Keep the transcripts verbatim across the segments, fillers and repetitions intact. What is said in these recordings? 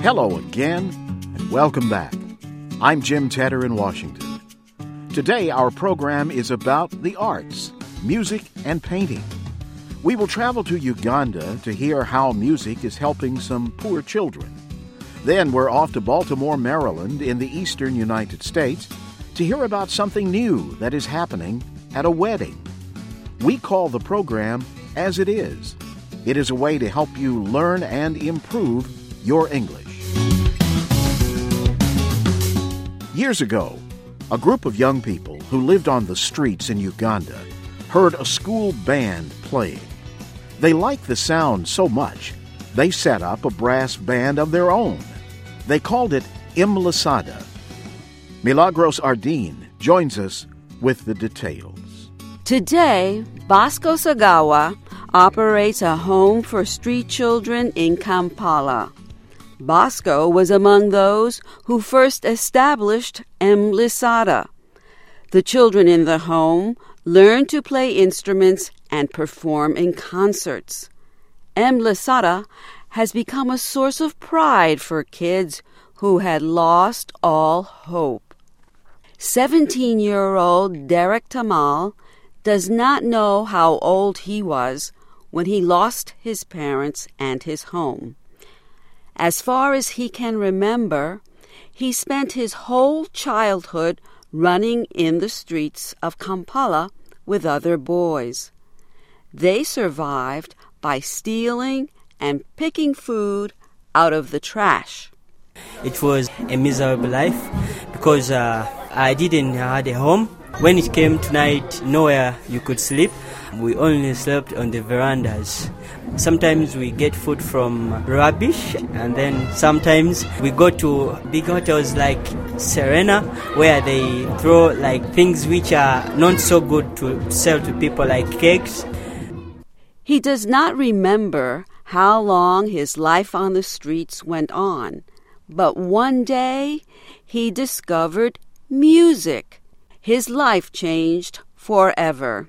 Hello again, and welcome back. I'm Jim Tedder in Washington. Today, our program is about the arts, music, and painting. We will travel to Uganda to hear how music is helping some poor children. Then we're off to Baltimore, Maryland, in the eastern United States, to hear about something new that is happening at a wedding. We call the program As It Is. It is a way to help you learn and improve your English. Years ago, a group of young people who lived on the streets in Uganda heard a school band playing. They liked the sound so much, they set up a brass band of their own. They called it Imlisada. Milagros Ardeen joins us with the details. Today, Bosco Sagawa operates a home for street children in Kampala. Bosco was among those who first established Imlisada. The children in the home learn to play instruments and perform in concerts. Imlisada has become a source of pride for kids who had lost all hope. seventeen-year-old Derek Tamal does not know how old he was when he lost his parents and his home. As far as he can remember, he spent his whole childhood running in the streets of Kampala with other boys. They survived by stealing and picking food out of the trash. It was a miserable life because uh, I didn't have a home. When it came to night, nowhere you could sleep. We only slept on the verandas. Sometimes we get food from rubbish, and then sometimes we go to big hotels like Serena, where they throw like things which are not so good to sell to people, like cakes. He does not remember how long his life on the streets went on, but one day he discovered music. His life changed forever.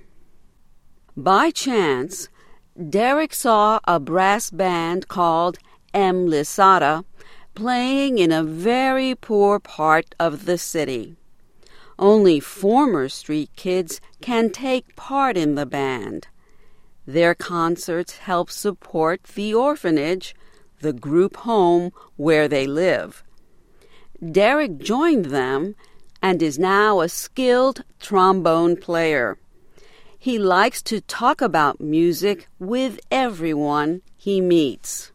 By chance, Derek saw a brass band called Imlisada playing in a very poor part of the city. Only former street kids can take part in the band. Their concerts help support the orphanage, the group home where they live. Derek joined them and is now a skilled trombone player. He likes to talk about music with everyone he meets.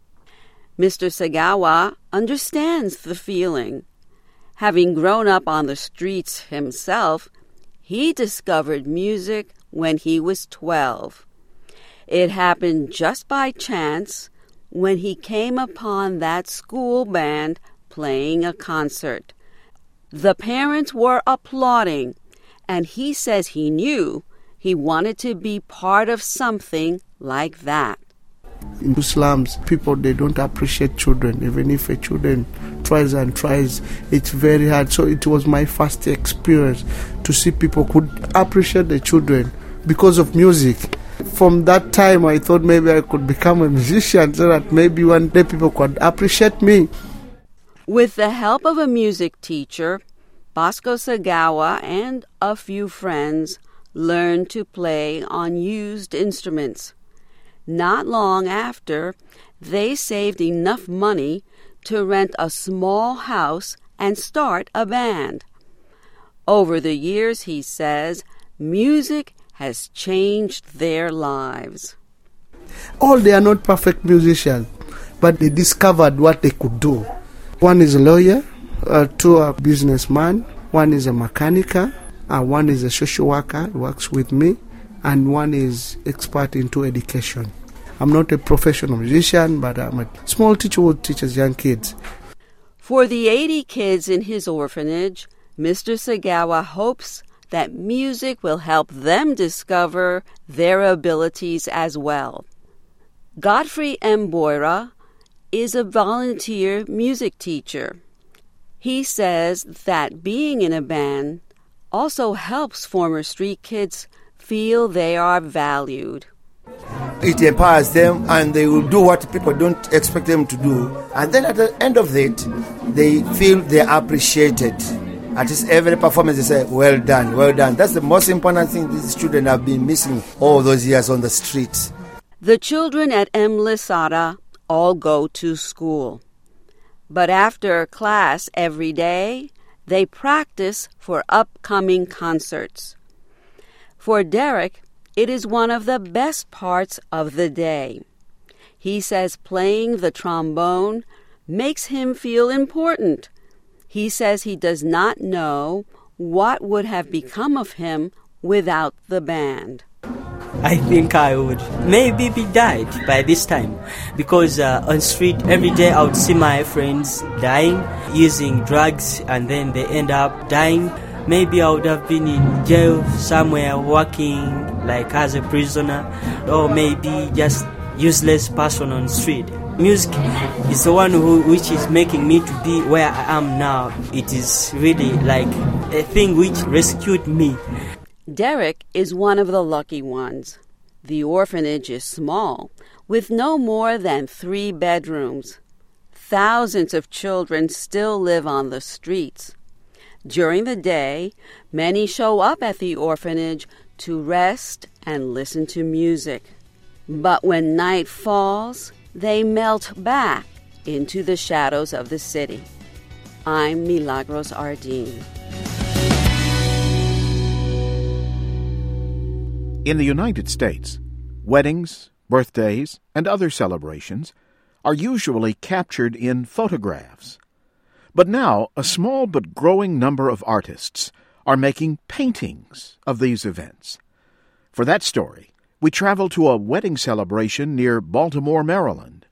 Mister Sagawa understands the feeling. Having grown up on the streets himself, he discovered music when he was twelve. It happened just by chance when he came upon that school band playing a concert. The parents were applauding, and he says he knew he wanted to be part of something like that. In slums, people, they don't appreciate children. Even if a children tries and tries, it's very hard. So it was my first experience to see people could appreciate the children because of music. From that time, I thought maybe I could become a musician so that maybe one day people could appreciate me. With the help of a music teacher, Bosco Sagawa and a few friends learned to play on used instruments. Not long after, they saved enough money to rent a small house and start a band. Over the years, he says, music has changed their lives. All they are not perfect musicians, but they discovered what they could do. One is a lawyer, uh, two are businessman, one is a mechanic, uh, one is a social worker, works with me, and one is expert into education. I'm not a professional musician, but I'm a small teacher who teaches young kids. For the eighty kids in his orphanage, Mister Sagawa hopes that music will help them discover their abilities as well. Godfrey Mboira is a volunteer music teacher. He says that being in a band also helps former street kids feel they are valued. It empowers them, and they will do what people don't expect them to do. And then at the end of it, they feel they are appreciated. At least every performance, they say, well done, well done. That's the most important thing these children have been missing all those years on the streets. The children at M. Lisada all go to school. But after class every day, they practice for upcoming concerts. For Derek, it is one of the best parts of the day. He says playing the trombone makes him feel important. He says he does not know what would have become of him without the band. I think I would maybe be died by this time, because uh, on street every day I would see my friends dying, using drugs, and then they end up dying. Maybe I would have been in jail somewhere working like as a prisoner, or maybe just useless person on street. Music is the one who, which is making me to be where I am now. It is really like a thing which rescued me. Derek is one of the lucky ones. The orphanage is small, with no more than three bedrooms. Thousands of children still live on the streets. During the day, many show up at the orphanage to rest and listen to music. But when night falls, they melt back into the shadows of the city. I'm Milagros Ardeen. In the United States, weddings, birthdays, and other celebrations are usually captured in photographs. But now, a small but growing number of artists are making paintings of these events. For that story, we travel to a wedding celebration near Baltimore, Maryland.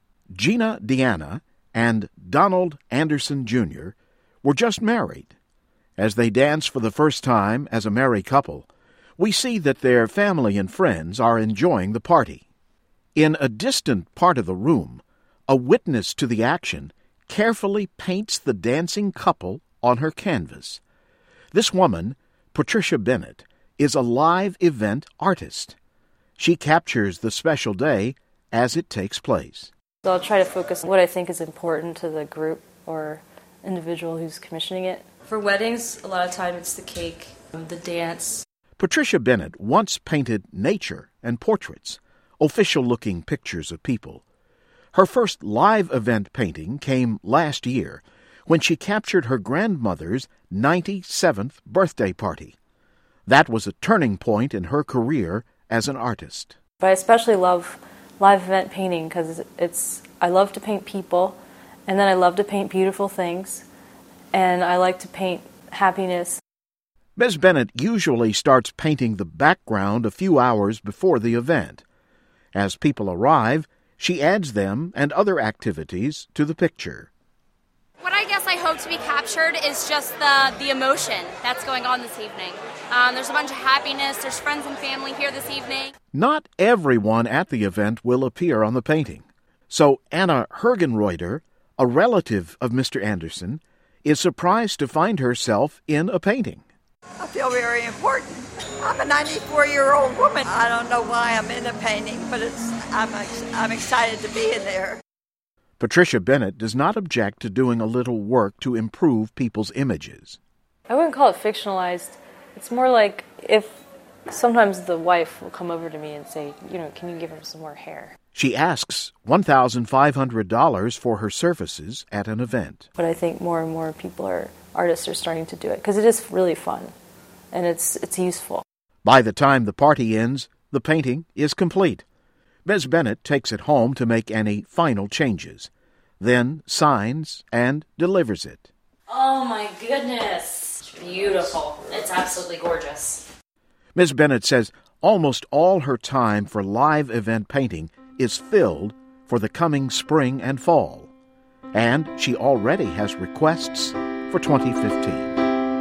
Gina Deanna and Donald Anderson Junior were just married. As they dance for the first time as a married couple, we see that their family and friends are enjoying the party. In a distant part of the room, a witness to the action carefully paints the dancing couple on her canvas. This woman, Patricia Bennett, is a live event artist. She captures the special day as it takes place. So I'll try to focus on what I think is important to the group or individual who's commissioning it. For weddings, a lot of time it's the cake, the dance. Patricia Bennett once painted nature and portraits, official-looking pictures of people. Her first live event painting came last year when she captured her grandmother's ninety-seventh birthday party. That was a turning point in her career as an artist. But I especially love live event painting because it's I love to paint people, and then I love to paint beautiful things, and I like to paint happiness. Miz Bennett usually starts painting the background a few hours before the event. As people arrive, she adds them and other activities to the picture. What I guess I hope to be captured is just the, the emotion that's going on this evening. Um, there's a bunch of happiness. There's friends and family here this evening. Not everyone at the event will appear on the painting. So Anna Hergenreuter, a relative of Mister Anderson, is surprised to find herself in a painting. I feel very important. I'm a ninety-four-year-old woman. I don't know why I'm in a painting, but it's I'm I'm excited to be in there. Patricia Bennett does not object to doing a little work to improve people's images. I wouldn't call it fictionalized. It's more like if sometimes the wife will come over to me and say, you know, can you give her some more hair? She asks one thousand five hundred dollars for her services at an event. But I think more and more people are, artists are starting to do it because it is really fun and it's it's useful. By the time the party ends, the painting is complete. Miz Bennett takes it home to make any final changes, then signs and delivers it. Oh my goodness. It's beautiful. It's absolutely gorgeous. Miz Bennett says almost all her time for live event painting is filled for the coming spring and fall, and she already has requests for twenty fifteen.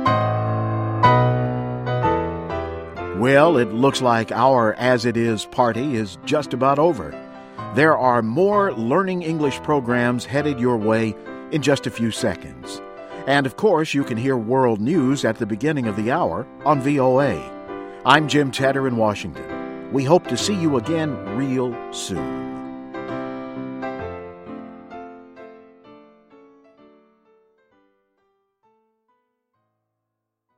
Well, it looks like our As It Is party is just about over. There are more Learning English programs headed your way in just a few seconds. And, of course, you can hear world news at the beginning of the hour on V O A. I'm Jim Tedder in Washington. We hope to see you again real soon.